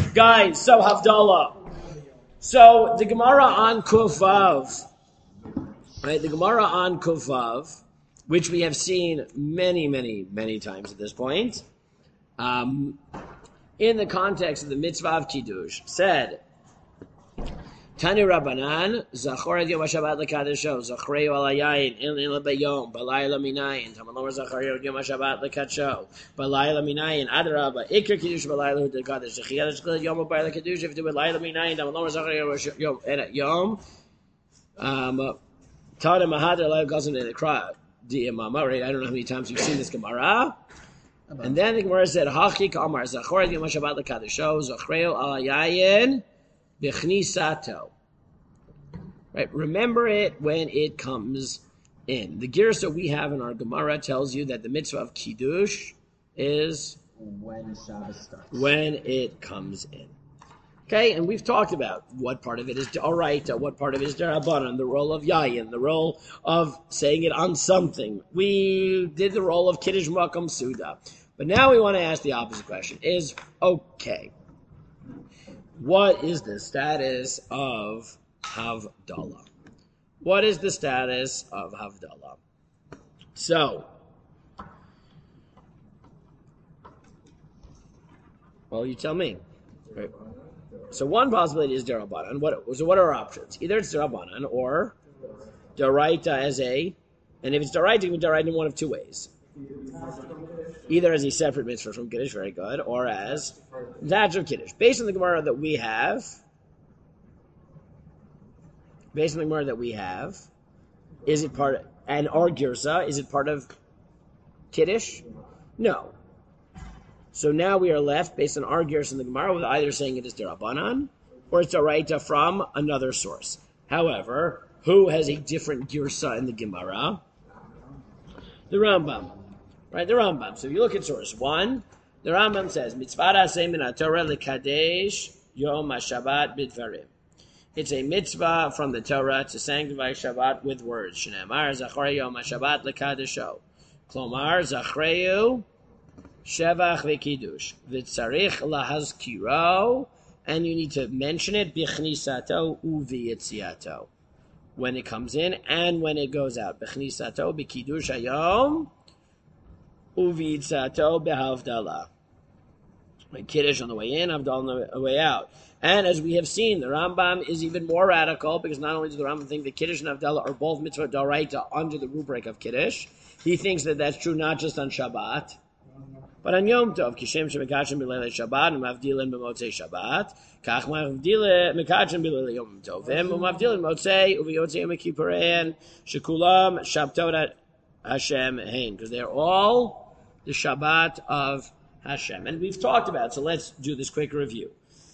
Guys, so Havdalah. So the Gemara on Kufav, right? The Gemara on Kufav, which we have seen many times at this point, in the context of the mitzvah of Kiddush, said, Tani Rabbanan, Zachor Yom HaShabbat L'Kadesho, Zachreu Al Hayayin, Il Bayom, Balayla Minayin, Tamalomar Zachor Yom HaShabbat L'Kadsho, Balayla Minayin, Adarabba, Iker Kiddush Balayla L'Kadesh, Zechiyad Shchil Yom Balayla Kiddush, if you do Balayla Minayin, Tamalomar Zachor Yom, Tana Mahadar Lai Gazan in the crowd, Diyamama, right? I don't know how many times you've seen this Gemara. And then the Gemara said, Hachik Amar, Zachor Yom HaShabbat L'Kadesho, Zachreu Al Hayayin, Bechnisato. Right? Remember it when it comes in. The girsa we have in our Gemara tells you that the mitzvah of Kiddush is when Shabbos starts. When it comes in. Okay, and we've talked about what part of it is D'oraita, what part of it is D'Rabbanan, the role of Yayin, the role of saying it on something. We did the role of Kiddush Makam Suda. But now we want to ask the opposite question. Okay, what is the status of Havdalah? What is the status of Havdalah? So, well, you tell me. Right. So one possibility is D'Rabbanan. So what are our options? Either it's D'Rabbanan or D'Oraita as a, and if it's D'Oraita, you can D'Oraita in one of two ways. Either as a separate mitzvah from Kiddush, very good, or as natural Kiddush. Based on the Gemara that we have, is it part of, and our Girsa, is it part of Kiddush? No. So now we are left, based on our Girsa in the Gemara, with either saying it is D'Rabbanan, or it's D'Oraita from another source. However, who has a different Girsa in the Gemara? The Rambam. Right, the Rambam. So if you look at source 1, the Rambam says, Mitzvah Aseh min HaTorah l'kadesh Yom HaShabbat b'dvarim. It's a mitzvah from the Torah to sanctify Shabbat with words. Shneimar Zachreu Yom HaShabbat l'kadesho. Klomar Zachreu Shevach v'Kiddush. V'tzarich lahazkiro. And you need to mention it b'chnisato u'v'yitziato. When it comes in and when it goes out. B'chnisato b'Kiddush hayom. Uvitzato behavdalah. Kiddush on the way in, Havdalah on the way out. And as we have seen, the Rambam is even more radical because not only does the Rambam think that Kiddush and Havdalah are both mitzvah d'oraita under the rubric of Kiddush, he thinks that that's true not just on Shabbat, but on Yom Tov. Kishem shemekachem b'leilei Shabbat u'mavdilen b'motzei Shabbat. Kach mekachem b'leilei Yom Tovim u'mavdilen b'motzei u'v'yotzei Yom Kippurim shekulam shabtot Hashem hein, because they're all the Shabbat of Hashem. And we've talked about it, so let's do this quick review.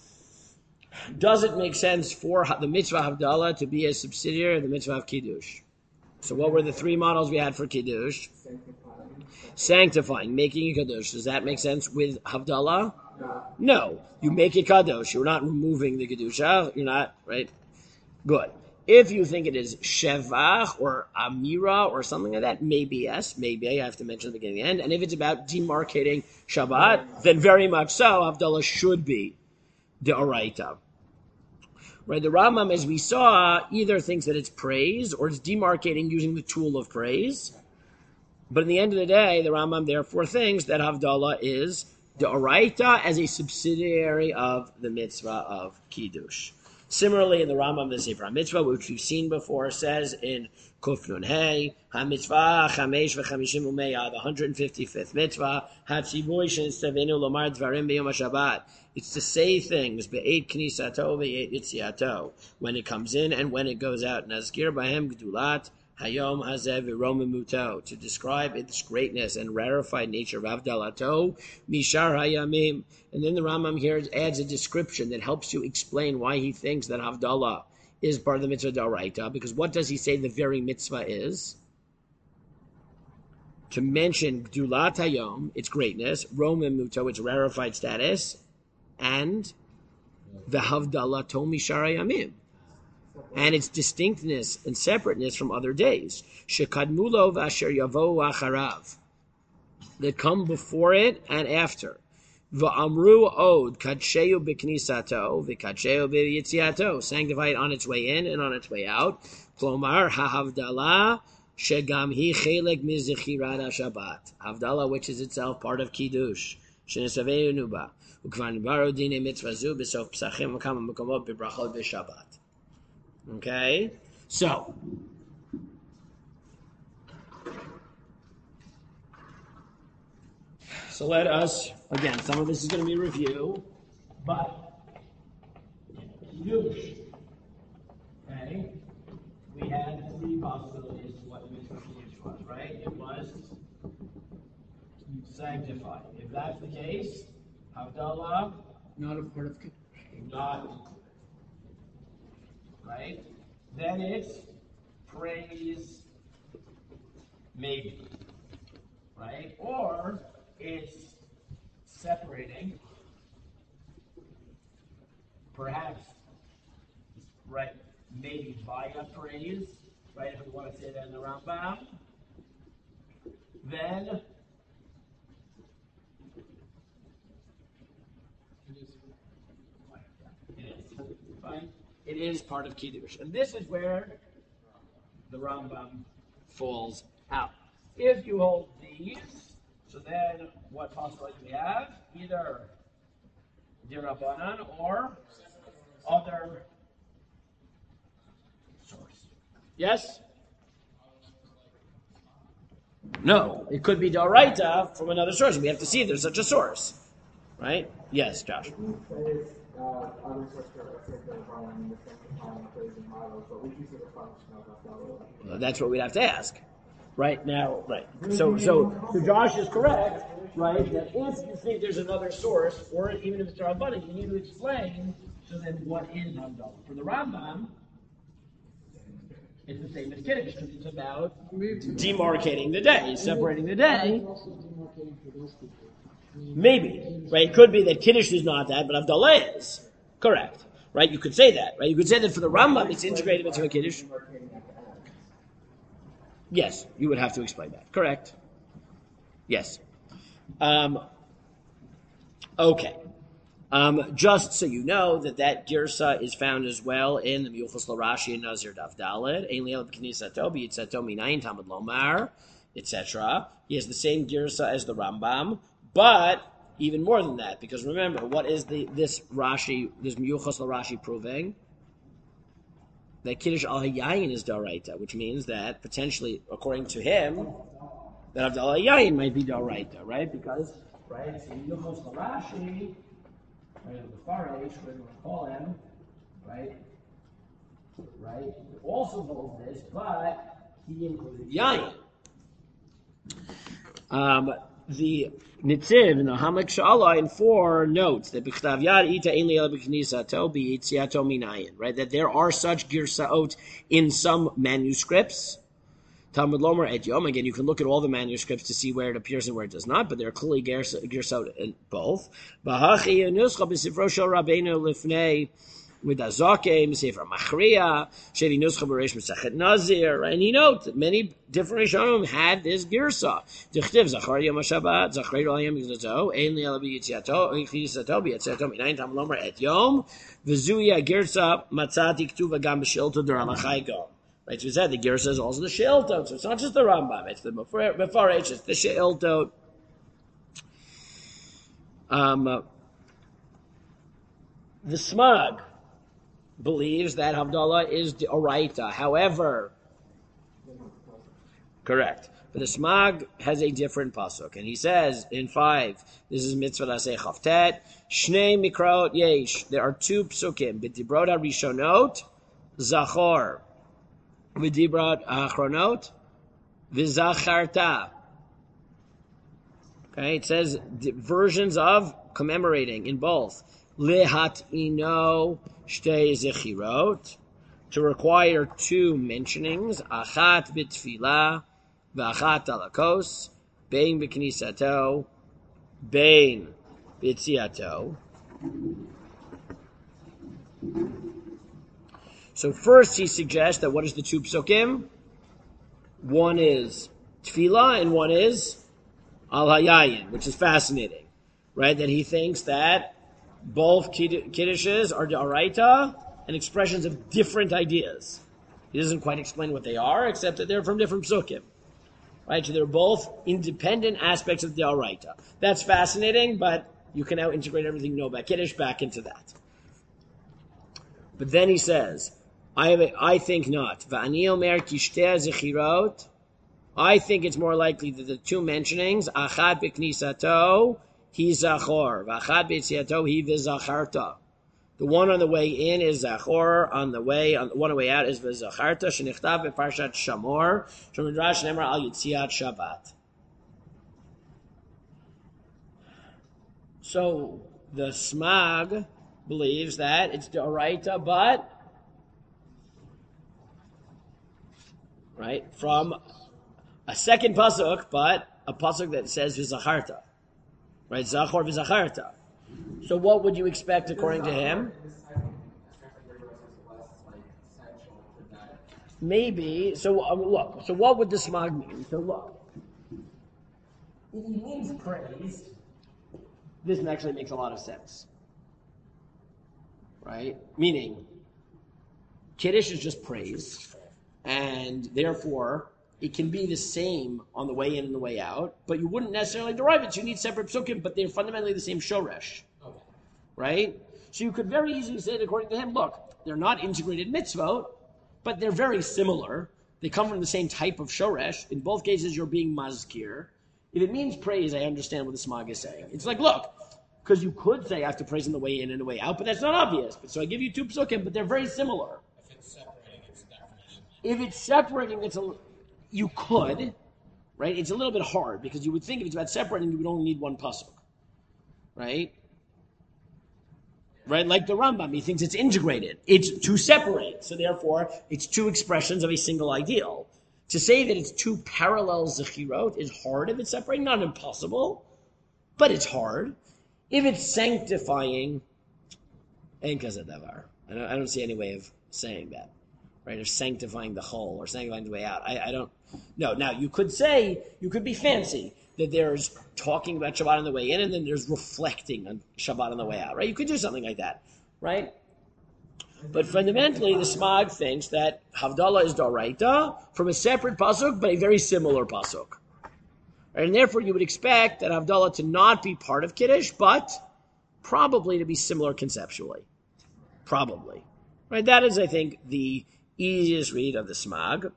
Does it make sense for the mitzvah Havdalah to be a subsidiary of the mitzvah of Kiddush? So what were the three models we had for Kiddush? Sanctifying, making it Kadosh. Does that make sense with Havdalah? No. You make it Kadosh. You're not removing the Kedusha. You're not, right? Good. If you think it is Shevach or Amira or something like that, maybe yes, maybe I have to mention at the beginning and the end. And if it's about demarcating Shabbat, then very much so, Havdalah should be D'Oraita. Right, the Rambam, as we saw, either thinks that it's praise or it's demarcating using the tool of praise. But in the end of the day, the Rambam therefore thinks that Havdalah is D'Oraita as a subsidiary of the mitzvah of Kiddush. Similarly, in the Rambam, the Sefer HaMitzvah, which we've seen before, says in Kuf Nun Hey, HaMitzvah Chamesh v'Chamishim Umeya, the 155th mitzvah, HaTzivuy she'nitzavenu lomar dvarim b'yom HaShabbat. It's to say things, be'et knisato ve'et yitziato, when it comes in and when it goes out. Nazkir b'hem gdulat hayom hazeh v'romemuto, to describe its greatness and rarefied nature of Havdalato, mishar hayamim. And then the Rambam here adds a description that helps you explain why he thinks that Havdalah is part of the mitzvah d'oraita, because what does he say the very mitzvah is? To mention Gdulat Hayom, its greatness, Romemuto, its rarefied status, and the Havdalah to mishar hayamim, and its distinctness and separateness from other days. Shekadmulo v'asher yavo acharav, that come before it and after. V'amru od kadsheu b'knisato v'kadsheu b'yitziato. Sanctify it on its way in and on its way out. Klomar ha'havdalah shegam hi chelek mizichirat Shabbat. Havdalah, which is itself part of kiddush. Shenesavenu ba. Ukvar nibaro dine mitzvah zu b'sof psachim v'kama mekomot b'brachot b'Shabbat. Okay, so. So let us, again, some of this is going to be review, but Kiddush, okay, we had three possibilities of what the mitzvah Kiddush was, right? It was sanctified. If that's the case, Havdalah, Not a part of Kiddush. not, right? Then it's praise, maybe, right? Or it's separating, perhaps, right, maybe via praise, right, if we want to say that in the Rambam, then it is, fine, it is part of Kiddush. And this is where the Rambam falls out. If you hold these, so then, what possibility do we have? Either Dirabanan or other source. Yes? No, it could be Doraita from another source. We have to see if there's such a source. Right? Yes, Josh. That's what we'd have to ask. Right now, right. So Josh is correct, right? That if you think there's another source, or even if it's Rabbanan, you need to explain. So then, what is Havdalah? For the Rambam, it's the same as Kiddush because it's about demarcating the day, separating the day. Maybe, right? It could be that Kiddush is not that, but Havdalah is. Correct, right? You could say that, right? You could say that for the Rambam, it's integrated into a Kiddush. Yes, you would have to explain that. Correct. Yes. Okay. Just so you know that girsa is found as well in the Miyuchos L'Rashi and Nazir Daf Daled, Ein Liel B'Knisato B'Yitzato Minayin Tamid Lomar, etc. He has the same girsa as the Rambam, but even more than that, because remember, what is this Miyuchos L'Rashi proving? That Kiddush al Hayayin is Daraita, which means that potentially, according to him, that Havdalah Hayayin might be Daraita, right? Because, right, it's in Yuchos L'Rashi, right, the Farish, whatever you want to call him, right, also holds this, but he included Yayin. The Nitziv in the Hamak Shala in 4 notes that B'chtav Yad Ita Ein Liel B'Knisato B'Yitziato Minayin, right? That there are such girsaot in some manuscripts. Talmud Lomer Et Yom. Again, you can look at all the manuscripts to see where it appears and where it does not, but there are clearly girsaot in both. B'Hachi Nuscha B'Sifro Shel Rabbeinu Lifnei with Azake, Sefer Machriya, Shevi Nuscha B'Reish Mesachet Nazir, and he notes that many different Rishonim had this girsa. Dichtiv Zachar Yom HaShabbat, Zachar Yom Yitzato, Ein Liel B'Yitziato, Yitziato B'Yitziato Minayin Tam Lomer Et Yom, V'Zuya Girsa Matzati Ktuva Gam B'Shilto D'Ramachai Gom. Right, so we said the girsa is also the Sheiltot, so it's not just the Rambam, it's the Mefarech, it's the Sheiltot. The Smag believes that Havdalah is the Oraita. However, correct. But the Smag has a different pasuk, and he says in 5, this is Mitzvah Aseh Chavtet, Shnei Mikraot Yesh. There are 2 psukim. B'dibrot HaRishonot, Zachor. V'dibrot HaAchronot, V'zacharta. Okay, it says versions of commemorating in both. Lehat ino shtei zechirot, to require 2 mentionings, achat b'tfilah, v'achat alakos, bein b'knisato, bein b'tziato. So first he suggests that what is the 2 psukim? One is tfilah and one is al hayayin, which is fascinating. right? That he thinks that both kiddushes are d'oraita and expressions of different ideas. He doesn't quite explain what they are, except that they're from different psukim. Right? So they're both independent aspects of d'oraita. That's fascinating, but you can now integrate everything you know about Kiddush back into that. But then he says, I think not. V'ani omer ki shtei zechirot. I think it's more likely that the two mentionings, achad b'knisato, he zachor, v'achad b'tziato, he v'zacharta. The one on the way in is zachor, on the way out is v'zacharta, shenichtav b'parshat Shamor, shemidrash nemar al yitziat Shabbat. So the Smag believes that it's d'oraita, but right from a second pasuk, but a pasuk that says v'zacharta, right? Zachor v'zacharta. So what would you expect according to him? Maybe. So look. So what would the Smag mean? So look, if he means praise, this actually makes a lot of sense, right? Meaning, Kiddush is just praise, and therefore it can be the same on the way in and the way out, but you wouldn't necessarily derive it. So you need separate psukim, but they're fundamentally the same shoresh, right? So you could very easily say, according to him, look, they're not integrated mitzvot, but they're very similar. They come from the same type of shoresh. In both cases, you're being mazkir. If it means praise, I understand what the Smag is saying. It's like, look, because you could say I have to praise in the way in and the way out, but that's not obvious. So I give you two psukim, but they're very similar. If it's separating, it's definition. If it's separating, you could, right? It's a little bit hard because you would think if it's about separating, you would only need one pasuk, right? Right? Like the Rambam, he thinks it's integrated. It's to separate. So therefore, it's two expressions of a single ideal. To say that it's two parallel zechirot is hard if it's separating, not impossible, but it's hard. If it's sanctifying, ein kazeh davar. I don't see any way of saying that, right? Or sanctifying the whole, or sanctifying the way out. I don't know. Now, you could be fancy, that there's talking about Shabbat on the way in, and then there's reflecting on Shabbat on the way out, right? You could do something like that, right? But fundamentally, the Smag thinks that Havdalah is d'oraita from a separate pasuk, but a very similar pasuk. Right? And therefore, you would expect that Havdalah to not be part of Kiddush, but probably to be similar conceptually. Probably. Right? That is, I think, the easiest read of the Smag.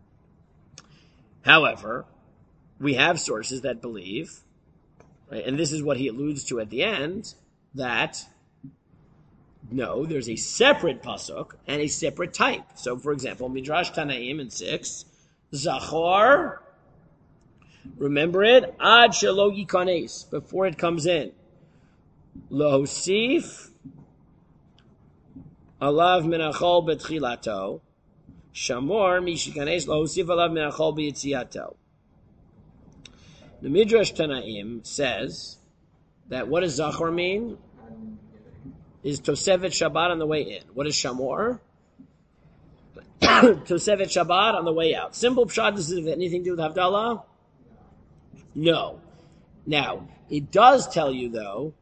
However, we have sources that believe, right, and this is what he alludes to at the end, that no, there's a separate pasuk and a separate type. So, for example, Midrash Tanaim in 6, Zachor, remember it, Ad Shelo Yikanes, before it comes in. Lohosif, Alav Menachol Betchilato, Shamor Mishikanes, Lohosif Alav Menachol B'Yitziato. The Midrash Tanaim says that what does Zachor mean? Is Tosevet Shabbat on the way in. What is Shamor? Tosevet Shabbat on the way out. Simple pshat, does it have anything to do with Havdalah? No. Now, it does tell you, though,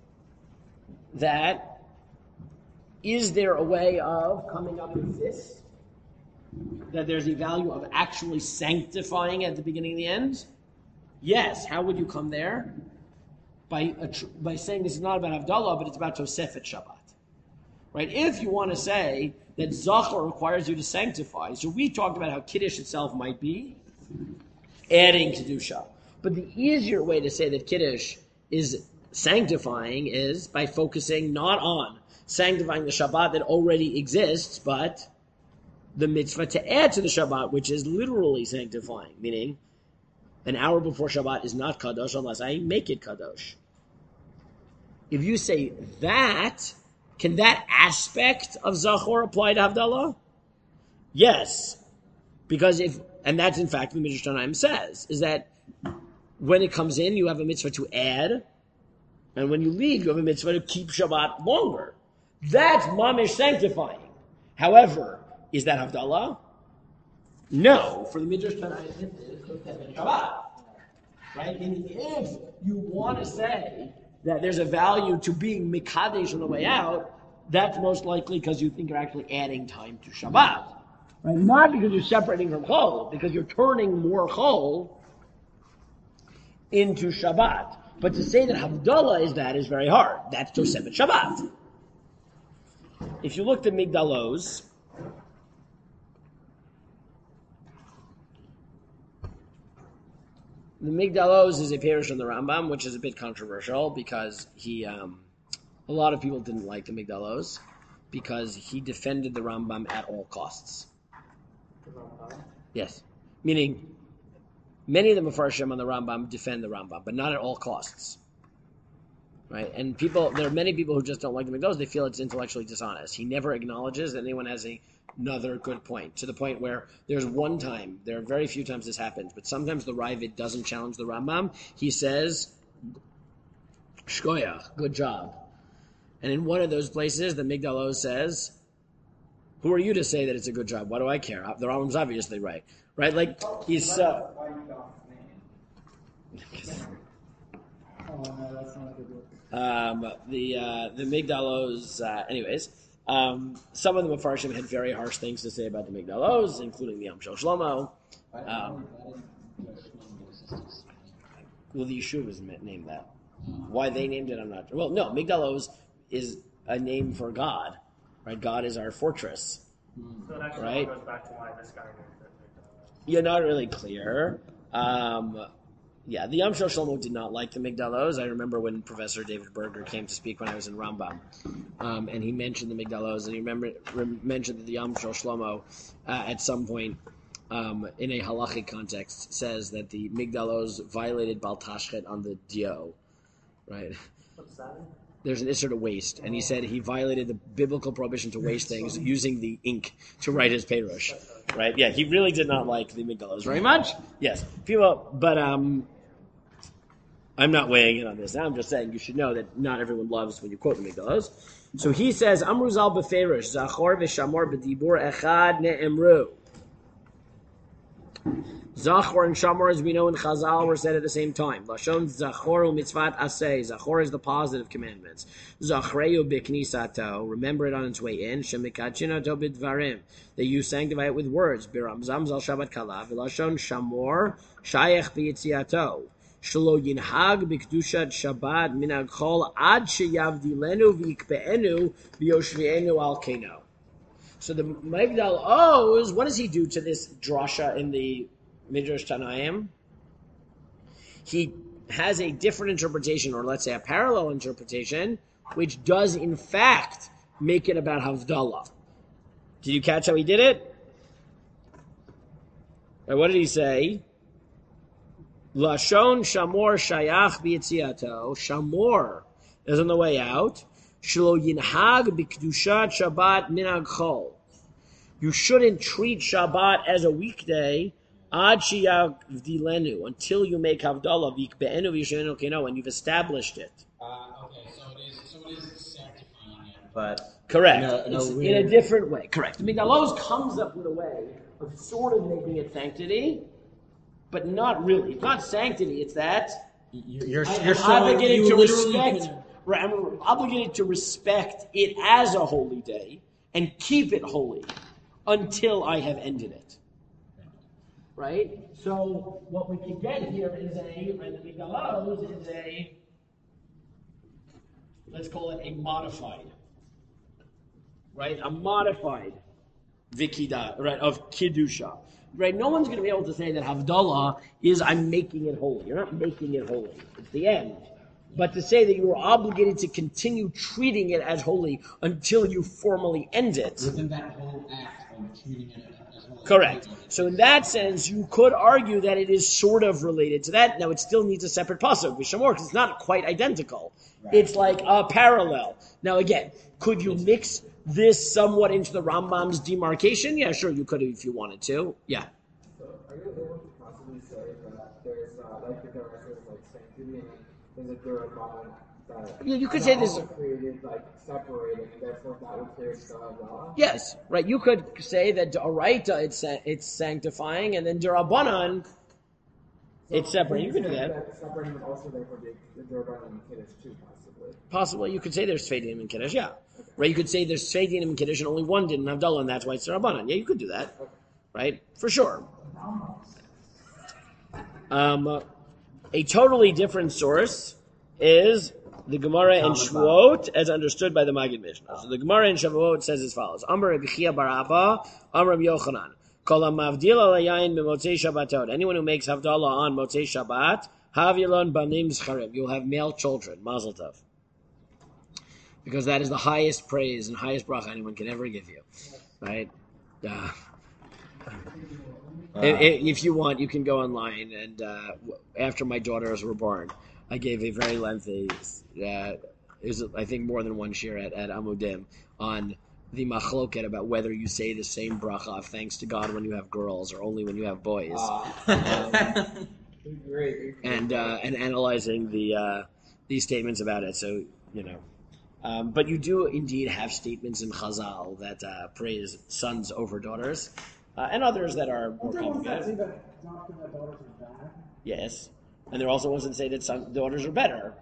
that is there a way of coming up with this? That there's a value of actually sanctifying at the beginning and the end? Yes. How would you come there? By saying this is not about Havdalah, but it's about Tosefet Shabbat. Right? If you want to say that Zachor requires you to sanctify, so we talked about how Kiddush itself might be adding Kedusha. But the easier way to say that Kiddush is sanctifying is by focusing not on sanctifying the Shabbat that already exists, but the mitzvah to add to the Shabbat, which is literally sanctifying, meaning an hour before Shabbat is not Kadosh unless I make it Kadosh. If you say that, can that aspect of Zachor apply to Havdalah? Yes. Because and that's in fact what Midrash Tanaim says, is that when it comes in, you have a mitzvah to add, and when you leave, you have a mitzvah to keep Shabbat longer. That's mamish sanctifying. However, is that Havdalah? No. For the Midrash Tanaim, it's Shabbat. Right? And if you want to say that there's a value to being mikadesh on the way out, that's most likely because you think you're actually adding time to Shabbat. Right? Not because you're separating from Chol, because you're turning more Chol into Shabbat. But to say that Havdalah is very hard. That's Tosefet Shabbat. If you look at Migdalos, the Migdalos is a parish on the Rambam, which is a bit controversial because a lot of people didn't like the Migdalos because he defended the Rambam at all costs. Yes. Meaning, many of the Mefarshim on the Rambam defend the Rambam, but not at all costs. Right? And there are many people who just don't like the Migdalos. They feel it's intellectually dishonest. He never acknowledges that anyone has another good point, to the point where there's one time, there are very few times this happens, but sometimes the Ravid doesn't challenge the Rambam. He says, Shkoyach, good job. And in one of those places, the Migdalos says, who are you to say that it's a good job? What do I care? The Rambam's obviously right. Right? Like, he's... Oh, no, that's not a good word. The Migdalos, anyways, some of the Mefarshim had very harsh things to say about the Migdalos, including the Amshel Shlomo. Well, the Yishuv is named that. Why they named it, I'm not sure. Well, no, Migdalos is a name for God, right? God is our fortress, So it actually right? goes back to why this guy named it Migdalos. You're not really clear. Yeah, the Amshel Shlomo did not like the Migdalos. I remember when Professor David Berger came to speak when I was in Rambam, and he mentioned the Migdalos, and he mentioned that the Amshel Shlomo at some point in a halachic context says that the Migdalos violated Bal Tashchet on the Dio, right? What's that? There's an issur to waste, and he said he violated the biblical prohibition to waste things using the ink to write his Perush, right? Yeah, he really did not like the Migdalos very much. Yes, but I'm not weighing in on this. Now I'm just saying you should know that not everyone loves when you quote the Migdalos. So he says, Amruzal beferish, Zachor v'shamor b'dibur echad ne'emru. Zachor and Shamor, as we know in Chazal, were said at the same time. Lashon Zachor u'mitzvat aseh. Zachor is the positive commandments. Zachreu b'knisato. Remember it on its way in. Shemikachinato b'dvarim. That you sanctify it with words. Biramzam zal Shabbat kala. V'lashon Shamor shayech b'yitziato. Shelo yinhag b'kedushat Shabbat minag chol ad sheyavdilenu v'yikbe'enu v'yoshvi'enu al keno. So the Migdal Oz, what does he do to this drasha in the Midrash Tanaim? He has a different interpretation, or let's say a parallel interpretation, which does in fact make it about Havdalah. Did you catch how he did it? Right, what did he say? Lashon Shamor Shayach B'Yitziato. Shamor is on the way out. Shelo Yinhag B'Kedushat Shabbat Minag Chol. You shouldn't treat Shabbat as a weekday ad sheyavdilenu, until you make Havdalah v'yikbe'enu v'yishenu keno, and you've established it. Okay, so it is sanctifying it, but Correct. No, In a different way. Correct. I mean, the Lowe's comes up with a way of sort of making it sanctity, but not really. It's not sanctity. It's that you're I'm showing obligated you to literally respect. can- Right, I'm obligated to respect it as a holy day and keep it holy until I have ended it. Right? So what we can get here is let's call it a modified. Right? A modified Vikida, right, of Kiddusha. Right? No one's going to be able to say that Havdalah is I'm making it holy. You're not making it holy. It's the end. But to say that you are obligated to continue treating it as holy until you formally end it. within that whole act of treating it as well. Correct. So in that sense, you could argue that it is sort of related to that. Now, it still needs a separate pasuk, Vishamor, because it's not quite identical. Right. It's like a parallel. Now, again, could you mix this somewhat into the Rambam's demarcation? Yeah, sure, you could if you wanted to. Yeah. So, are you able to possibly say that there's, like the Gemara says, like sanctity, and there's a Durabon that Yeah, you could say this. created, like separating, and therefore that would create Shalom? Yes, right. You could say that D'oraita it's sanctifying, and then D'Rabbanan it's separating. You could do that. Separating would also therefore be the Durabon and Kiddush too, possibly. Possibly, you could say there's Tvei Dinim in Kiddush, yeah. Right, you could say there's Tvei Dinim in Kiddush and only one did in Havdalah, and that's why it's Rabbanan. Yeah, you could do that. Right? For sure. A totally different source is the Gemara in Shavuot, as understood by the Maggid Mishnah. So the Gemara in Shavuot says as follows: Amar Rabbi Chia bar Abba, Amar Rabbi Yochanan, Kol hamavdil al hayayin b'motzei Shabbatot. Anyone who makes Havdalah on Motzei Shabbat, Havilon banim zcharim. You'll have male children. Mazel tov. Because that is the highest praise and highest bracha anyone can ever give you. Right? If you want, you can go online and after my daughters were born, I gave a very lengthy, is I think more than one shir at Amudim on the machloket about whether you say the same bracha of thanks to God when you have girls or only when you have boys, and analyzing these statements about it. So but you do indeed have statements in Chazal that praise sons over daughters. And others that are more complicated. Yes, and there are also ones that say that some daughters are better.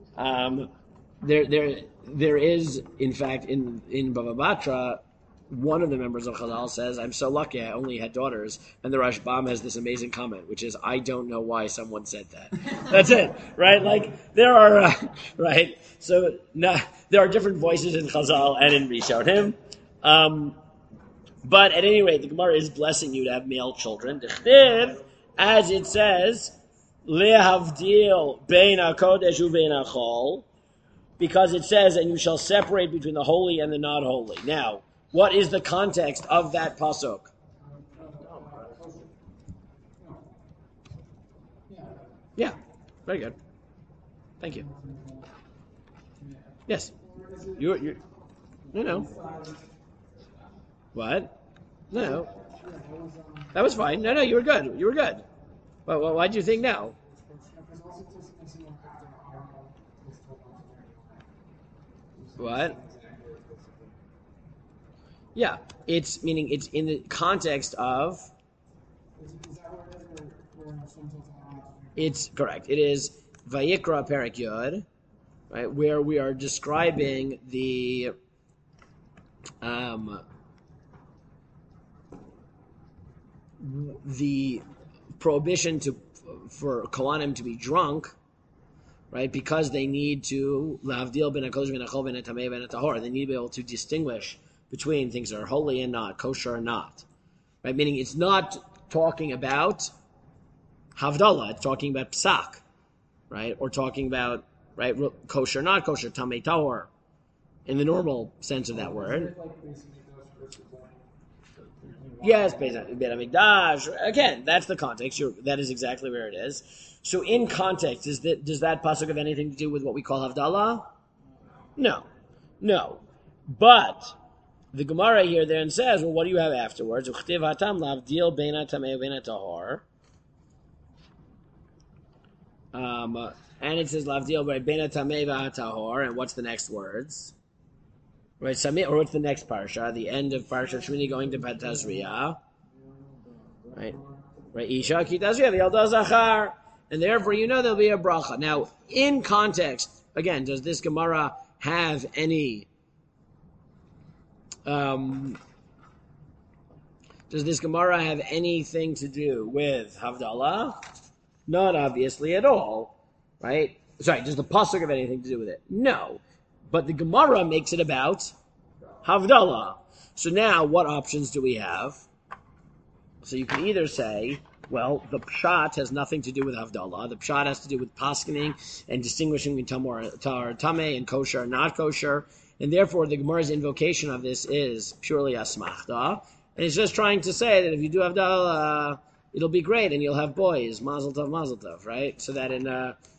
There is, in fact, in Bava Batra, one of the members of Chazal says, "I'm so lucky I only had daughters," and the Rashbam has this amazing comment, which is, "I don't know why someone said that." That's it, right? Like there are right. So there are different voices in Chazal and in Rishonim. But at any rate, the Gemara is blessing you to have male children. As it says, lehavdil bein hakodesh uvein hachol, because it says, and you shall separate between the holy and the not holy. Now, what is the context of that pasuk? Yeah, very good. Thank you. Yes, you're no. What? No. That was fine. No, you were good. You were good. Well, why do you think no? What? Yeah, it's meaning it's in the context of. It's correct. It is Vayikra Perek Yod, right, where we are describing the prohibition for Kohanim to be drunk, right? Because they need to lavdil ben hakodesh ben hachol ben hatamei ben hatahor. They need to be able to distinguish between things that are holy and not, kosher or not, right? Meaning it's not talking about havdalah. It's talking about psak, right? Or talking about right kosher, not kosher, tamei tahor, in the normal sense of that word. Yes, Beit HaMikdash. Again, that's the context. That is exactly where it is. So in context, does that pasuk have anything to do with what we call Havdalah? No. But the Gemara here then says, well, what do you have afterwards? Uchtiv hatam lavdil bein hatamei bein hatahor. And it says lavdil bein hatamei v'hatahor. And what's the next words? Right, Samit, or what's the next parsha? The end of Parsha Shmini going to Tazria. Right, Isha ki Tazria v'yalda zachar, and therefore there'll be a bracha. Now, in context, again, does this Gemara have any? Does this Gemara have anything to do with Havdalah? Not obviously at all, right? Sorry, does the pasuk have anything to do with it? No. But the Gemara makes it about Havdalah. So now, what options do we have? So you can either say, well, the pshat has nothing to do with Havdalah. The pshat has to do with paskening and distinguishing between tameh and kosher and not kosher. And therefore, the Gemara's invocation of this is purely asmachta. And it's just trying to say that if you do Havdalah, it'll be great and you'll have boys. Mazel tov, right? So that in...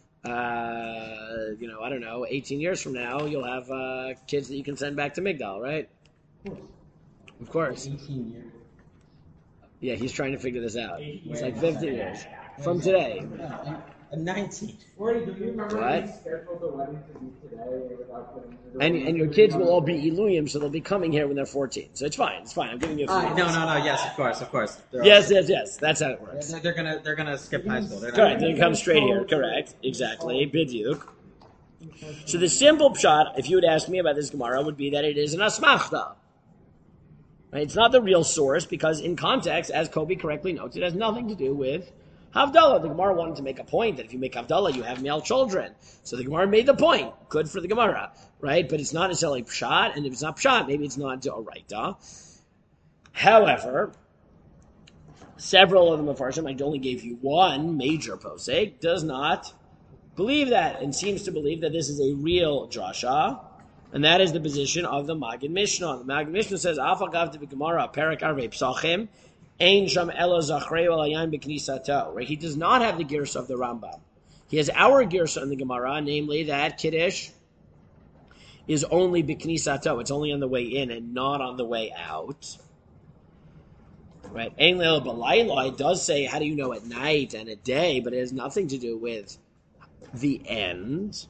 I don't know, 18 years from now, you'll have kids that you can send back to Migdal, right? Of course. 18 years. Yeah, he's trying to figure this out. It's like 50 years from today. I'm 19. Wait, do you remember What? when you scheduled the wedding to be today without putting And your kids will all be Iluyim, so they'll be coming here when they're 14. So it's fine. I'm giving you a few No. Yes, of course. Yes. That's how it works. They're gonna skip high school. Correct. They come straight here. Correct. Exactly. Bidyuk. So the simple pshat, if you would ask me about this Gemara, would be that it is an asmachta. Right? It's not the real source because in context, as Kobe correctly notes, it has nothing to do with Havdalah. The Gemara wanted to make a point that if you make Havdalah, you have male children. So the Gemara made the point. Good for the Gemara. Right? But it's not necessarily pshat, and if it's not pshat, maybe it's not d'oraita. However, several of the Mefarshim, I only gave you one major posek, does not believe that and seems to believe that this is a real drasha, and that is the position of the Maggid Mishnah. The Maggid Mishnah says, "Afal gav de Gemara perak arvei psachim, ein sham elo zachrei alayan b'knisato." Right? He does not have the girsa of the Rambam. He has our girsa in the Gemara, namely that Kiddush is only b'knisato. It's only on the way in and not on the way out. Right? Ein leil b'layla. It does say, how do you know at night and at day, but it has nothing to do with the end.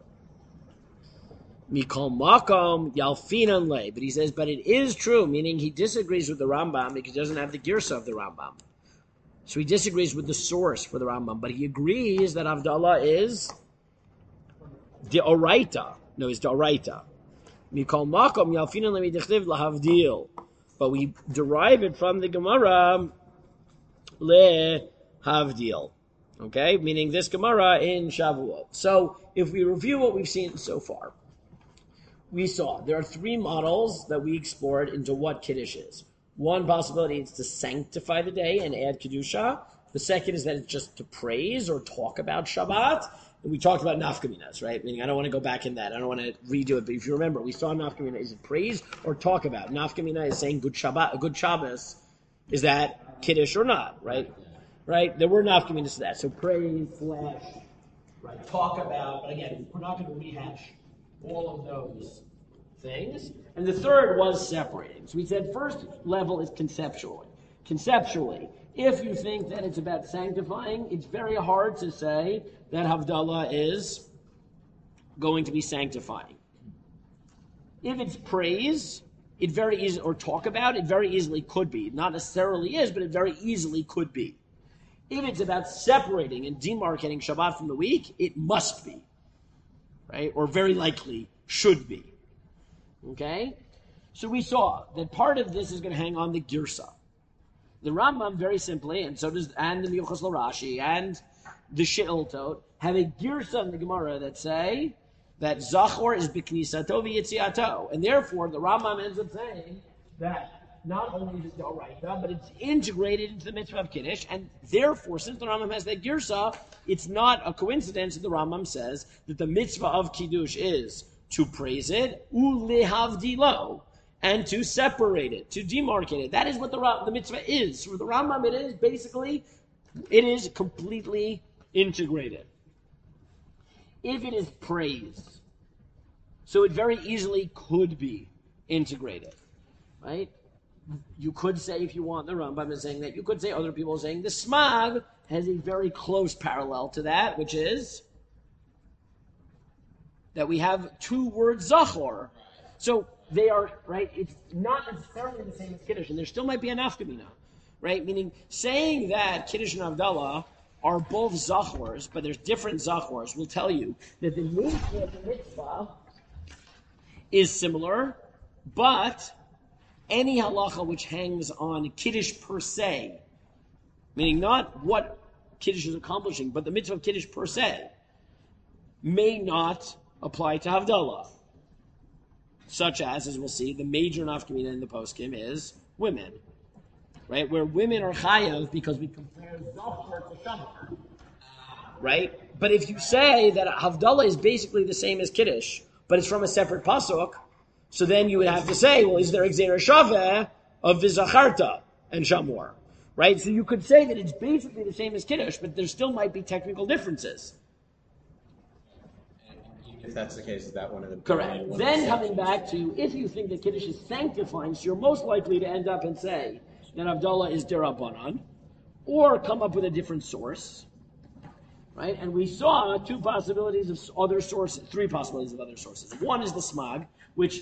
Mikol makom yalfinan le. But he says, but it is true, meaning he disagrees with the Rambam because he doesn't have the girsa of the Rambam. So he disagrees with the source for the Rambam, but he agrees that Havdalah is deoraita. No, it's deoraita. Mikol makom yalfinan le midichtiv lahavdil. But we derive it from the Gemara le havdil. Okay, meaning this Gemara in Shavuot. So if we review what we've seen so far, we saw there are three models that we explored into what Kiddush is. One possibility is to sanctify the day and add Kedusha. The second is that it's just to praise or talk about Shabbat. And we talked about nafkaminas, right? Meaning I don't want to go back in that. I don't want to redo it. But if you remember, we saw nafkamina. Is it praise or talk about? Nafkamina is saying good Shabbat, a good Shabbos. Is that Kiddush or not, right? Right? There were nafkaminas to that. So praise, slash, right? Talk about. But again, we're not going to rehash all of those things. And the third was separating. So we said first level is conceptually. Conceptually, if you think that it's about sanctifying, it's very hard to say that Havdalah is going to be sanctifying. If it's praise, it very easily, or talk about, it very easily could be. Not necessarily is, but it very easily could be. If it's about separating and demarcating Shabbat from the week, it must be. Right? Or very likely should be. Okay? So we saw that part of this is going to hang on the Girsa. The Rambam, very simply, and so does, and the Milchos L'Rashi, and the She'iltot, have a Girsa in the Gemara that say that Zachor is B'knisato v'yitziato. And therefore, the Rambam ends up saying that not only is it D'oraita, but it's integrated into the mitzvah of Kiddush, and therefore, since the Rambam has that Girsa, it's not a coincidence that the Rambam says that the mitzvah of Kiddush is to praise it, u'lehavdilo, and to separate it, to demarcate it. That is what the mitzvah is. For the Rambam, it is basically, it is completely integrated. If it is praise, so it very easily could be integrated, right? You could say, if you want, the Rambam is saying that. You could say other people are saying the Smag has a very close parallel to that, which is that we have two words Zachor. So they are, right, it's not necessarily the same as Kiddush, and there still might be an nafkamina, right? Meaning saying that Kiddush and Havdalah are both Zachors, but there's different Zachors, will tell you that the nature of the mitzvah is similar, but any halacha which hangs on Kiddush per se, meaning not what Kiddush is accomplishing, but the mitzvah of Kiddush per se, may not apply to Havdalah. Such as we'll see, the major nafkamina in the poskim is women, right? Where women are chayav because we compare Zachor to Shamar, right? But if you say that Havdalah is basically the same as Kiddush, but it's from a separate pasuk, so then you would have to say, well, is there a Gzeira Shaveh of Vizacharta and Shamor, right? So you could say that it's basically the same as Kiddush, but there still might be technical differences. If that's the case, is that one of the... Correct. Then coming back to, if you think that Kiddush is sanctifying, so you're most likely to end up and say that Havdalah is Derabanan, or come up with a different source, right? And we saw two possibilities of other sources, three possibilities of other sources. One is the Smag, which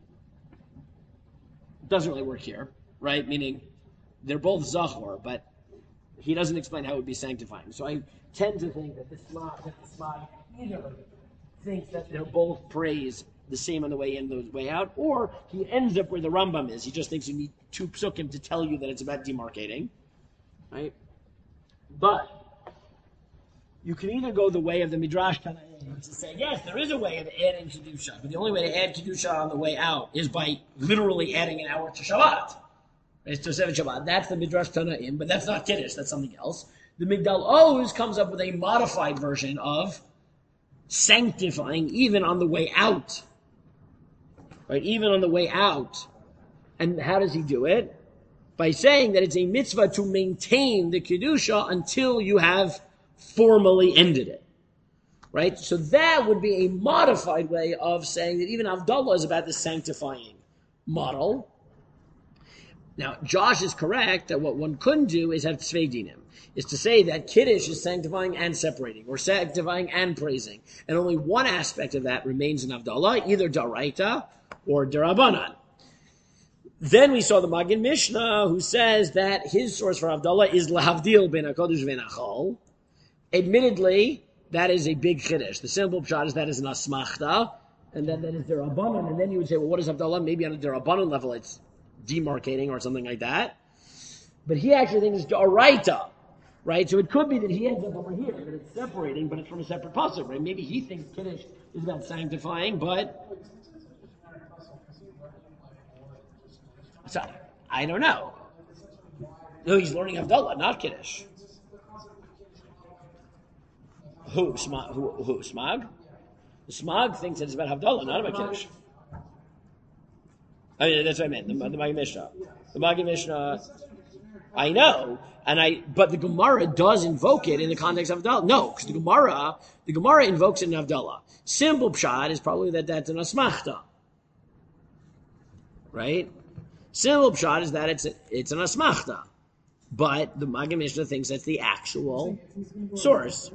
doesn't really work here, right? Meaning they're both Zachor, but he doesn't explain how it would be sanctifying. So I tend to think that the Smag either thinks that they're both praised the same on the way in, the way out, or he ends up where the Rambam is. He just thinks you need two psukim to tell you that it's about demarcating, right? But you can either go the way of the Midrash Tanaim to say, yes, there is a way of adding Kedusha, but the only way to add Kedusha on the way out is by literally adding an hour to Shabbat. It's to 7 Shabbat. That's the Midrash Tanaim, but that's not Kiddush, that's something else. The Migdal Oz comes up with a modified version of sanctifying even on the way out. Right? Even on the way out. And how does he do it? By saying that it's a mitzvah to maintain the Kedusha until you have formally ended it. Right? So that would be a modified way of saying that even Havdalah is about the sanctifying model. Now, Josh is correct that what one couldn't do is have Tzvei Dinim, is to say that Kiddush is sanctifying and separating, or sanctifying and praising. And only one aspect of that remains in Havdalah, either Daraita or Darabanan. Then we saw the Magid Mishnah, who says that his source for Havdalah is Lahavdil ben HaKodesh ben Achol. Admittedly, that is a big Kiddush. The simple pshat is that is an Asmachta, and then that is Darabanan. And then you would say, well, what is Havdalah? Maybe on a Darabanan level it's demarcating or something like that. But he actually thinks it's Daraita. Right? So it could be that he ends up over here, that it's separating, but it's from a separate pasuk, right? Maybe he thinks Kiddush is about sanctifying, but so, I don't know. No, he's learning Havdalah, not Kiddush. Who? Smag? The Smag thinks that it's about Havdalah, not about Kiddush. I mean, that's what I meant, the Magid Mishnah. The Magid Mishnah, I know, but the Gemara does invoke it in the context of Havdalah. No, because the Gemara invokes it in Havdalah. Simple pshat is probably that that's an asmachta, right? Simple pshat is that it's an asmachta, but the Magid Mishnah thinks that's the actual source.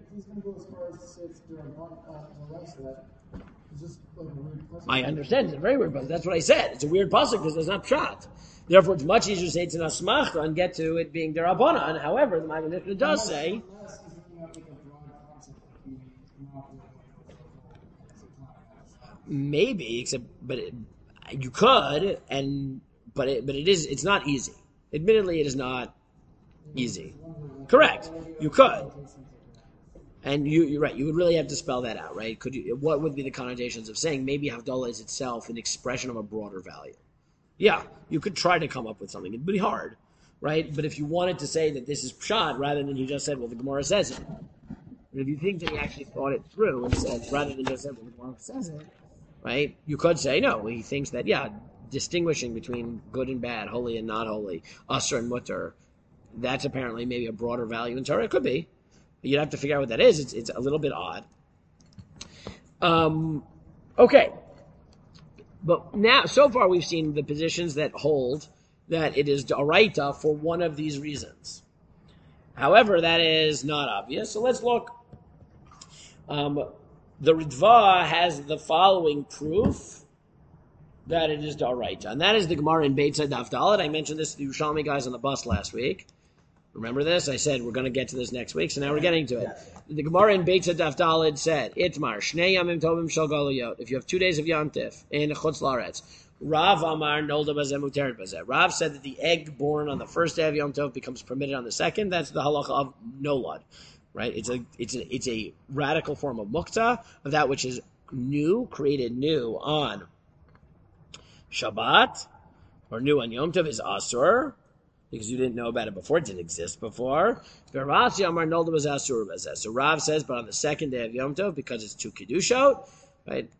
I understand it's a very weird pasuk. That's what I said. It's a weird pasuk because there's not pshat. Therefore, it's much easier to say it's an asmachta and get to it being derabanan. However, the Magid Mishnah does say maybe, you could, but it's not easy. Admittedly, it is not easy. Correct. You could. And you're right. You would really have to spell that out, right? What would be the connotations of saying maybe Havdalah is itself an expression of a broader value? Yeah, you could try to come up with something. It'd be hard, right? But if you wanted to say that this is pshat, rather than you just said, well, the Gemara says it. But if you think that he actually thought it through and said, rather than just said, well, the Gemara says it, right? You could say, no, he thinks that, distinguishing between good and bad, holy and not holy, usher and mutter, that's apparently maybe a broader value in Torah. It could be. But you'd have to figure out what that is. It's a little bit odd. Okay. But now, so far we've seen the positions that hold that it is d'oraita for one of these reasons. However, that is not obvious. So let's look. The Ritva has the following proof that it is d'oraita. And that is the Gemara in Beit Daf Dalet. I mentioned this to the Yerushalmi guys on the bus last week. Remember this? I said we're going to get to this next week, so now we're getting to it. The Gemara in Beit Daf Dalet said, Itmar, Shnei Yamim Tovim Shel Galuyot. If you have 2 days of Yom Tif in Chutz La'aretz, Rav Amar Nolda Bazeh Muteret Bazeh. Rav said that the egg born on the first day of Yom Tov becomes permitted on the second. That's the halacha of nolad, right? It's a radical form of muktzah, of that which is new, created new on Shabbat, or new on Yom Tov is asur, because you didn't know about it before, it didn't exist before. So Rav says, but on the second day of Yom Tov, because it's 2 Kedushot, right?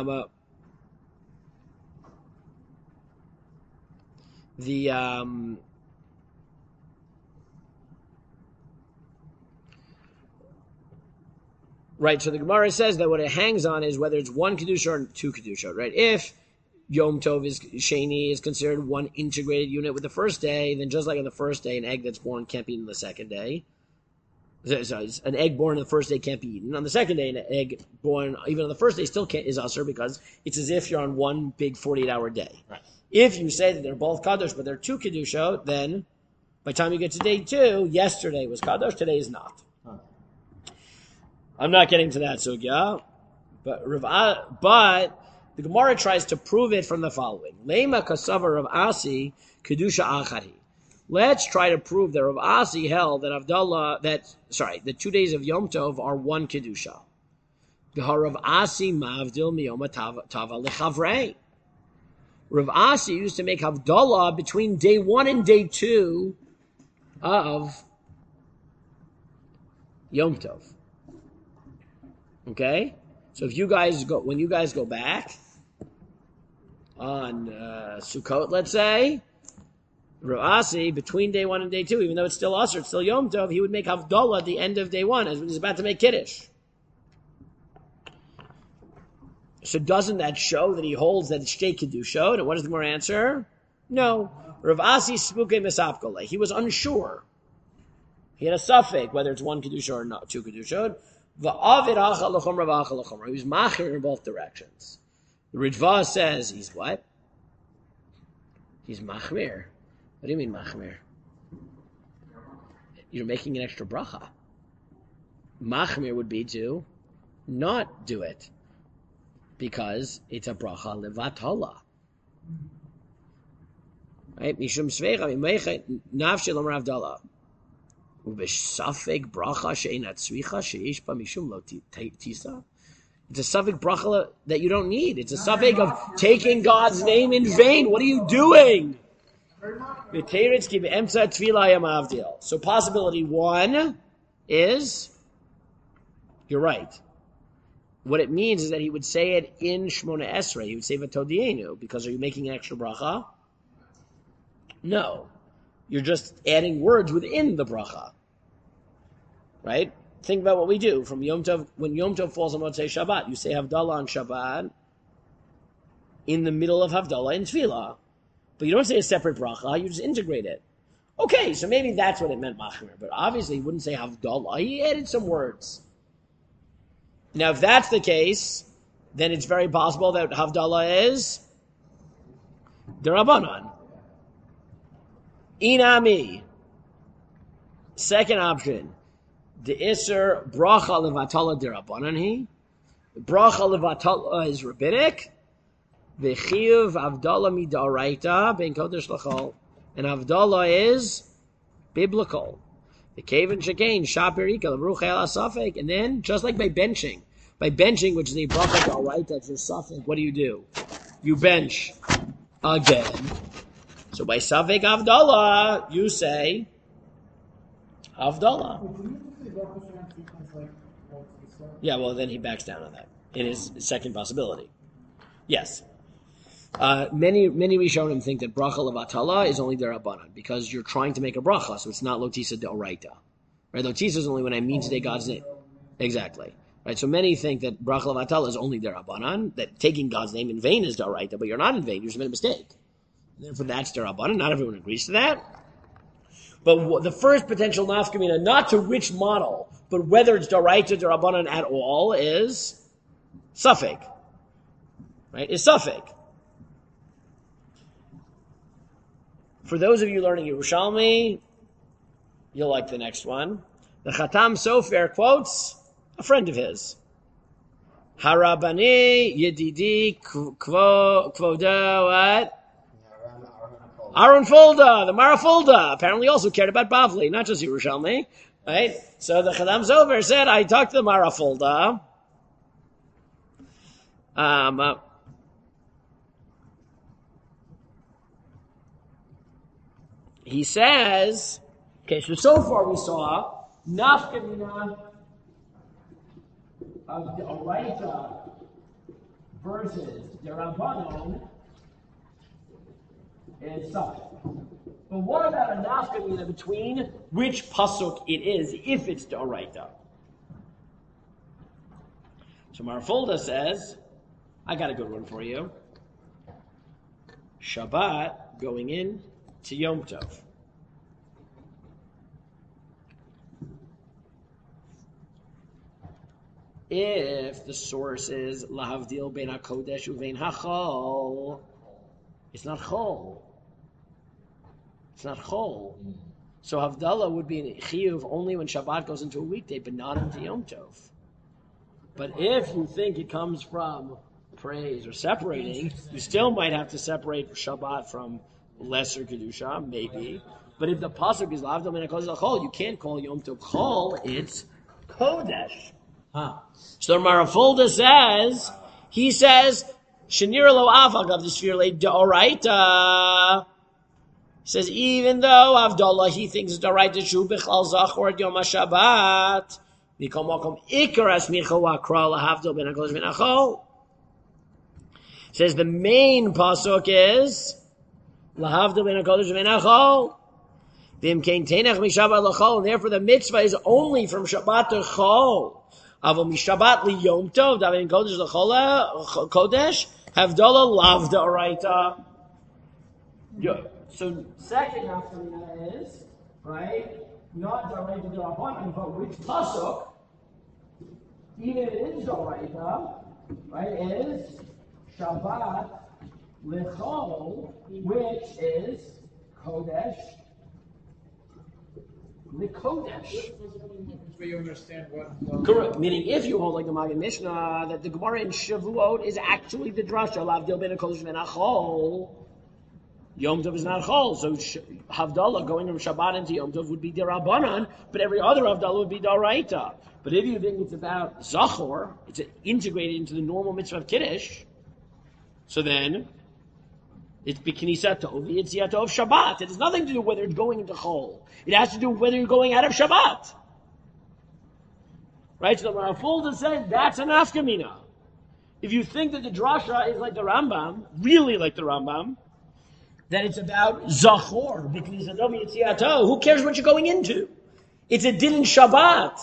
Right, so the Gemara says that what it hangs on is whether it's 1 Kedusha or 2 Kedusha, right? If Yom Tov Sheni is considered one integrated unit with the first day, then just like on the first day, an egg that's born can't be eaten the second day. So an egg born on the first day can't be eaten. On the second day, an egg born even on the first day still is usher because it's as if you're on one big 48-hour day. Right. If you say that they're both kadosh, but they're 2 kedusha, then by the time you get to day 2, yesterday was kadosh, today is not. Huh. I'm not getting to that sugya. But the Gemara tries to prove it from the following: Lema kasava Rav Asi kedusha achari. Let's try to prove that Rav Asi held that the 2 days of Yom Tov are one kedusha. Rav Asi mavdil miyoma tava lechavrei. Rav Asi used to make Havdalah between day 1 and day 2 of Yom Tov. Okay? So when you guys go back on Sukkot, let's say, Rav Asi, between day 1 and day 2, even though it's still Asr, it's still Yom Tov, he would make Havdalah at the end of day 1 as when he's about to make Kiddush. So doesn't that show that he holds that it's Shtei Kedushot? And what does the Gemara answer? No. Rav Asi Spuke Mesapkole. He was unsure. He had a suffix, whether it's 1 Kedusha or not 2 Kedushot. Va'avid acha l'chomra v'acha l'chomra. He was machir in both directions. The Ritva says he's what? He's machmir. What do you mean machmir? You're making an extra bracha. Machmir would be to not do it, because it's a bracha levatala. Right? Mishum sveicha mimecha nafshel amar Havdalah. Ubeshafek bracha she'enat tzricha she'ish ba mishum lo tisa. It's a suffix bracha that you don't need. It's a suffix of taking God's name in vain. What are you doing? So possibility 1 is, you're right. What it means is that he would say it in Shmona Esrei. He would say V'todienu, because are you making an extra bracha? No. You're just adding words within the bracha. Right? Think about what we do from Yom Tov. When Yom Tov falls on Motzei Shabbat, you say Havdalah on Shabbat in the middle of Havdalah in Tefillah. But you don't say a separate bracha, you just integrate it. Okay, so maybe that's what it meant, Machmir. But obviously he wouldn't say Havdalah. He added some words. Now, if that's the case, then it's very possible that Havdalah is Derabanan. Inami. Second option. The Isser Bracha Levatala Derabanan he. Bracha Levatala is rabbinic. V'chiyuv Havdalah midaraita ben kodesh l'chol. And Havdalah is biblical. The Kavan Shekain, Shapirika, Lavruch El Asafek, and then, just like by benching, which is a bracha d'oraita, that's a suffix, what do? You bench again. So by Safek Havdalah, you say Havdalah. Yeah, well, then he backs down on that in his second possibility. Yes. Many Rishonim think that bracha levatala is only derabanan because you're trying to make a bracha, so it's not lotisa deoraita. Right? Lotisa is only when I mean to take God's name. Exactly. Right? So many think that bracha levatala is only derabanan, that taking God's name in vain is deoraita, but you're not in vain, you just made a mistake. And therefore that's derabanan. Not everyone agrees to that. But the first potential nafkamina, not to which model, but whether it's deoraita or derabanan at all, is suffix. Right? Is suffix. For those of you learning Yerushalmi, you'll like the next one. The Chatam Sofer quotes a friend of his. Harabani Yedidi Kvoda what? Aaron Fulda, the Mara Fulda, apparently also cared about Bavli, not just Yerushalmi. Right? So the Chatam Sofer said, I talked to the Mara Fulda. He says, okay, so far we saw nafkamina of the Oraita versus the Rabbanon is suffix. But what about a nafkamina between which pasuk it is, if it's the Oraita? So Marfolda says, I got a good one for you. Shabbat going in to Yom Tov. If the source is lahavdil ben hakodesh uvein hachol, it's not chol. It's not chol. So Havdalah would be in chiyuv only when Shabbat goes into a weekday, but not into Yom Tov. But if you think it comes from praise or separating, you still might have to separate Shabbat from lesser Kedusha, maybe. But if the pasuk is Lavdal min HaKodesh L'Chol, you can't call Yom Tov Chol, it's Kodesh. So the Marafulda says, he says, Shenira lo avagav the sphere le d'oraita. Says, even though Avdallah, he thinks it's d'oraita shu b'chlal zachor at Yom HaShabbat, Mikol Mokom Ikaras Micha Wakra Lahavdil Ben HaKodesh Ben HaChol. Says the main pasuk is Lahavdil Ben HaKodesh Ben HaChol. V'im Kein Tenech MiShabbat L'Chol, and therefore the mitzvah is only from Shabbat to Chol. Avol MiShabbat L'Yom Tov, Davin Kodesh L'Chol Kodesh, Havdalah Lavda Oraita. Good. So second haftarina is, right, not D'Oraita D'Rabbanan, but which pasuk, even if it is D'Oraita, right, is Shabbat L'Chol, which is Kodesh L'Kodesh. Where you understand what. Correct. Meaning, if you hold like the Magen Mishnah, that the Gemara in Shavuot is actually the drasha, Lavdil Ben HaKodesh Ben HaChol, Yom Tov is not Chol, so Havdalah going from Shabbat into Yom Tov would be D'Rabbanan, but every other Havdalah would be D'Oraita. But if you think it's about Zachor, it's integrated into the normal mitzvah of Kiddush, so then it's B'Knisa Tov, it's Yatov Shabbat. It has nothing to do with whether it's going into Chol. It has to do with whether you're going out of Shabbat. Right? So the Marafulda says that's an afkamina. If you think that the drasha is like the Rambam, really like the Rambam, then it's about Zachor, because who cares what you're going into? It's a din in Shabbat.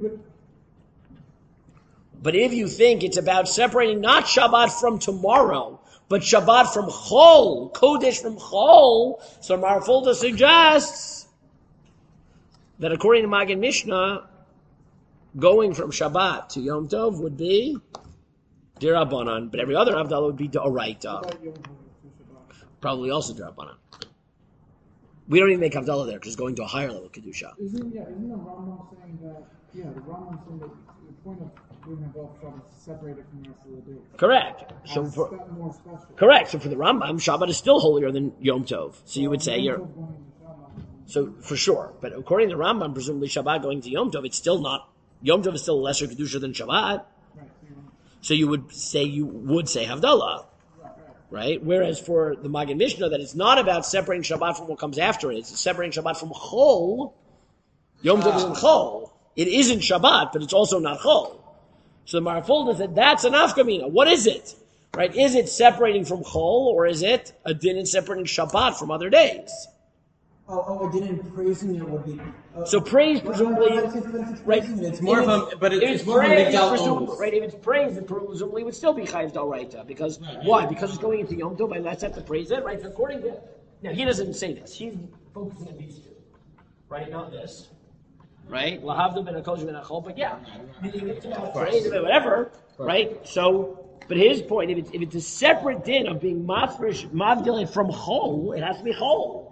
But if you think it's about separating not Shabbat from tomorrow, but Shabbat from Chol, Kodesh from Chol, so Marafulda suggests that according to Magen Mishnah, going from Shabbat to Yom Tov would be D'Rabbanan, but every other Havdalah would be D'Oraita. Probably also D'Rabbanan. We don't even make Havdalah there because it's going to a higher level Kedusha. Isn't the Rambam saying that, the Rambam saying that the point of doing Havdalah Shabbat is separated from the rest of the day? Correct. So More special. correct. So for the Rambam, Shabbat is still holier than Yom Tov. So you would say you're... So for sure. But according to the Rambam, presumably Shabbat going to Yom Tov, it's still not... Yom Tov is still a lesser Kedusha than Shabbat. So you would say Havdalah. Right? Whereas for the Magen Mishnah, that it's not about separating Shabbat from what comes after it. It's separating Shabbat from Chol. Yom Tov isn't Chol. It isn't Shabbat, but it's also not Chol. So the Marafulda said, that's an afkamina. What is it? Right? Is it separating from Chol, or is it a din in separating Shabbat from other days? I didn't praising it would be. So praise presumably, right? It's more of a, but it's more of a Migdal right? If it's praise, it presumably would still be Chayiv D'Oraita. Because why? Because it's going into Yom Tov, and let's have to praise it, right? So according to now, he doesn't say this. He's focusing on these two, right? Not this, right? Lahavdil Ben HaKodesh Ben HaChol, but yeah, meaning it's about praise, whatever, right? So, but his point, if it's a separate din of being mavdil from Chol, it has to be Chol.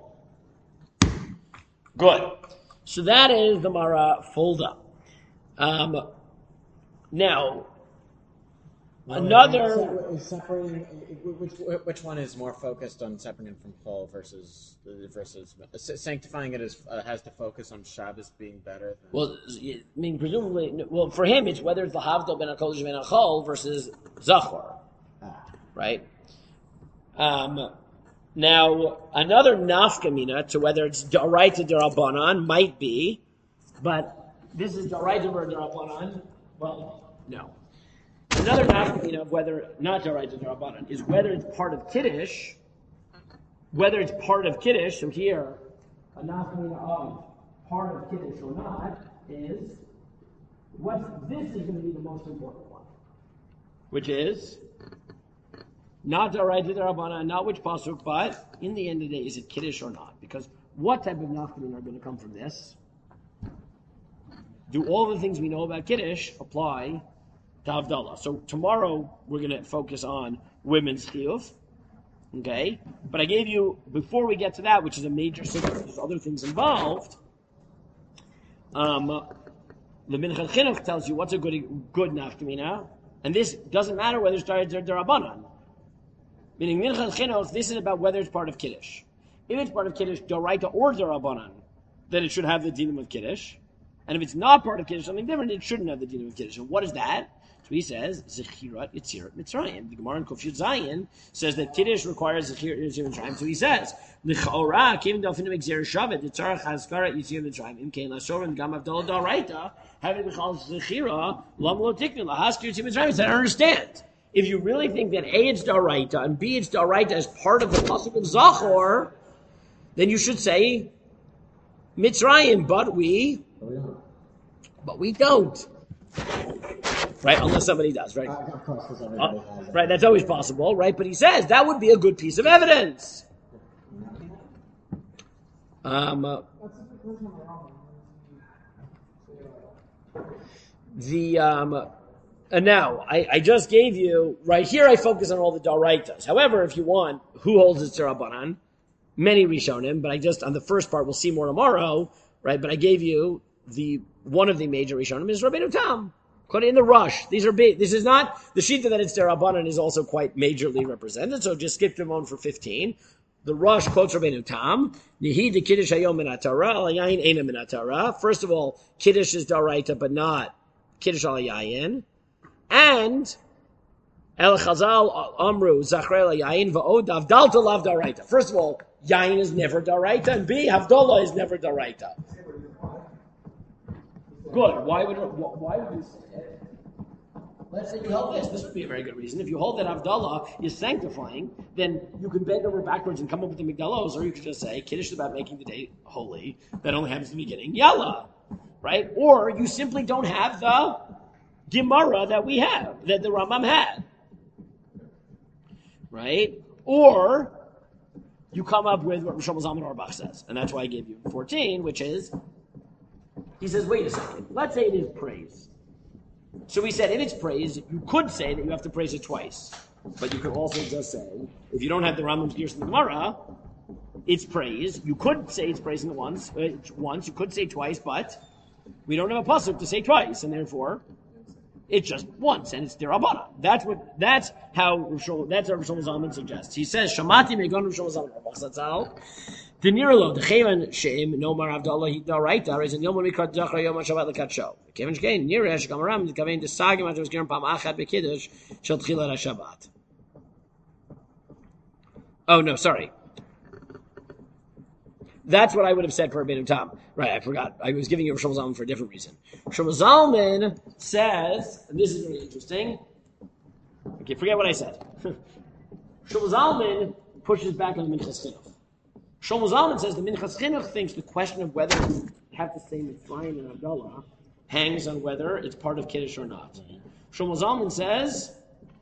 Good. So that is the Marafulda. Now, another... Separating, which one is more focused on separating from Chol versus sanctifying it has to focus on Shabbos being better? Well, I mean, presumably, for him, it's whether it's the Havdil Ben HaKodesh Ben HaChol versus Zachor, right? Now, another nafkamina to whether it's D'Oraita D'Rabbanan might be, but this is D'Oraita D'Rabbanan. Well, no. Another nafkamina of whether not D'Oraita D'Rabbanan is whether it's part of Kiddush. Whether it's part of Kiddush. So here, a nafkamina of part of Kiddush or not is this is going to be the most important one, which is. Not D'Oraita D'Rabbanan, not which pasuk, but in the end of the day, is it Kiddush or not? Because what type of nafkamin are going to come from this? Do all the things we know about Kiddush apply to Havdalah? So tomorrow we're going to focus on women's chiyuv, okay? But I gave you, before we get to that, which is a major secret, there's other things involved, the Minchas Chinuch tells you what's a good nafkamina, and this doesn't matter whether it's derabanan. Meaning Minchas Chinuch, this is about whether it's part of Kiddush. If it's part of Kiddush, doraita or derabanan, then it should have the dinim of Kiddush. And if it's not part of Kiddush, something different, it shouldn't have the dinim of Kiddush. And what is that? So he says, Zechirat Yetzirat Mitzrayim. The Gemara in Kuf Yud Zayin says that Kiddush requires Zechirat Yetzirat Mitzrayim. So he says, L'chaora, Kim Delfinim Exer Shavet, the Tzarech Hazkarat Yetzirat Mitzrayim, Im Kein Lashorin, Gam Avdol Daraita, having B'chal Zechira, Lam Lo Tiknu, Lahaskir Yetzirat Mitzrayim. He said, I don't understand. If you really think that A, it's Daraita, and B, it's Daraita as part of the pasuk of Zachor, then you should say Mitzrayim, but we don't. Right? Unless somebody does, right? Of course, because everybody has it. Right, that's always possible, right? But he says that would be a good piece of evidence. And now, I just gave you, right here I focus on all the Daraitas. However, if you want, who holds it's Rabbanan? Many Rishonim, but on the first part, we'll see more tomorrow, right? But I gave you one of the major Rishonim is Rabbeinu Tam. Put it in the rush. These are big. This is not, the Shita that it's Derabanan is also quite majorly represented, so just skip them on for 15. The rush quotes Rabbeinu Tam. Nihi de Kiddush hayom min atara, al yayin eina min atara. First of all, Kiddush is Daraita, but not Kiddush al yayin. And El Chazal Amru Zachrei al yayin va'od avdalta lav Daraita. First of all, yayin is never Daraita, and B, Havdalah is never Daraita. Good. Why would you say it? Let's say you hold this. This would be a very good reason. If you hold that Havdalah is sanctifying, then you can bend over backwards and come up with the Migdalos, or you could just say, Kiddush is about making the day holy. That only happens at the beginning. Yalla. Right? Or you simply don't have the Gemara that we have, that the Rambam had. Right? Or you come up with what Rosh Zalman Auerbach says. And that's why I gave you 14, which is, he says, wait a second. Let's say it is praise. So we said, if it's praise, you could say that you have to praise it twice. But you could also just say, if you don't have the Rambam's gears in the Gemara, it's praise. You could say it's praising it once. You could say twice, but we don't have a pasuk to say twice, and therefore it's just once, and it's derabana. That's how Rosh Zalman suggests. He says, Shamati megon Rosh Zalman. The Nirlo, the Chevan Sheim, no Mar Avdallah, he Daraita, is in Yom Mikrat Zachar Yom Shabbat Lekatsho. Kevin Shkein, Niresh, Gamaram, the Kavein, the Sagim, after was given Pam Achad Bekiddush, Shal Tchila Shabbat. Oh, no, sorry. That's what I would have said for Rabbeinu Tam. Right, I forgot. I was giving you Rosh Zalman for a different reason. Rosh Zalman says, and this is really interesting. Okay, forget what I said. Rosh Zalman pushes back on the Minchas Chinuch. Shlomo Zalman says the Minchas Chinuch thinks the question of whether you have to say Mitzrayim and Havdalah hangs on whether it's part of Kiddush or not. Shlomo Zalman says,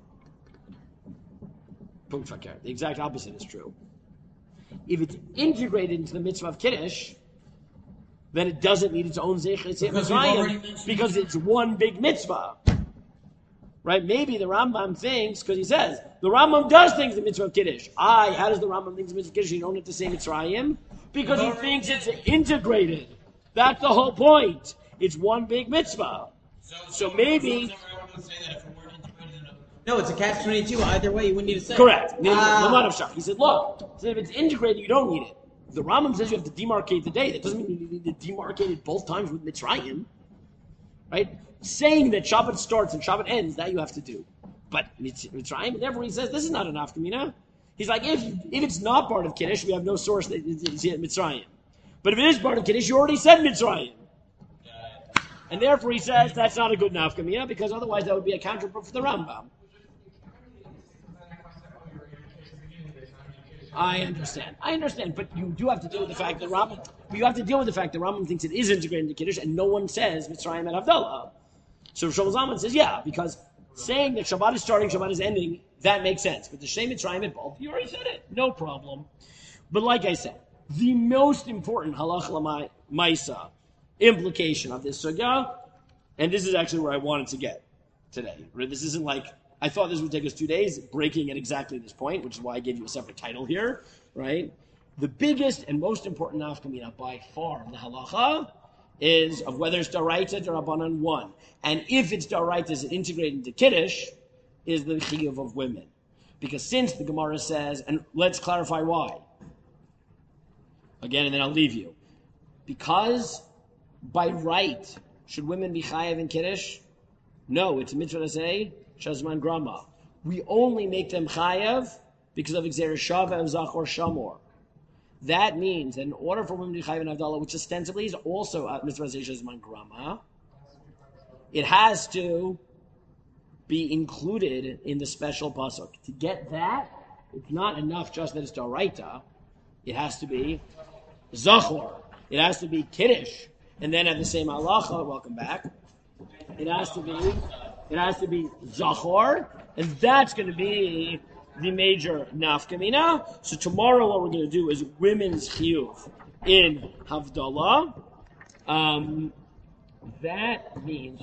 the exact opposite is true. If it's integrated into the mitzvah of Kiddush, then it doesn't need its own Zecher Mitzrayim because it's one big mitzvah. Right? Maybe the Rambam thinks, because he says, the Rambam does think the mitzvah of Kiddush. How does the Rambam think the mitzvah of Kiddush? You don't have to say Mitzrayim? Because he thinks it's integrated. That's the whole point. It's one big mitzvah. So maybe... No, it's a catch-22. Either way, you wouldn't need to say it. Correct. He said, look, so if it's integrated, you don't need it. If the Rambam says you have to demarcate the day, that doesn't mean you need to demarcate it both times with Mitzrayim. Right? Saying that Shabbat starts and Shabbat ends, that you have to do. But Mitzrayim, and therefore he says, this is not an afkamina. He's like, if it's not part of Kiddush, we have no source that it's Mitzrayim. But if it is part of Kiddush, you already said Mitzrayim. And therefore he says, that's not a good nafkamina, because otherwise that would be a counterproof for the Rambam. I understand, but you do have to deal with the fact that Rambam thinks it is integrated into Kiddush, and no one says Mitzrayim and Havdalah. So Shlomo Zalman says, yeah, because saying that Shabbat is starting, Shabbat is ending, that makes sense. But the Shem Mitzrayim and both, you already said it, no problem. But like I said, the most important halacha l'maisa implication of this sugya, and this is actually where I wanted to get today. This isn't like, I thought this would take us 2 days, breaking at exactly this point, which is why I gave you a separate title here, right? The biggest and most important nafkamina by far in the halacha is of whether it's daraita, darabanan, one. And if it's daraita, is it integrated into Kiddush, is the chiyuv of women. Because since the Gemara says, and let's clarify why. Again, and then I'll leave you. Because by right, should women be chayav in Kiddush? No, it's a mitzvah to say, shazman grama. We only make them chayav because of Xer Shava and Zachor Shamor. That means that in order for women to be chayav in Havdalah, which ostensibly is also a mitzvah to say shazman grama, it has to be included in the special pasuk. To get that, it's not enough just that it's daraita. It has to be zachor. It has to be kiddush, and then have the same halacha. Welcome back. It has to be zachor, and that's going to be the major nafkamina. So tomorrow, what we're going to do is women's chiyuv in Havdalah. That means.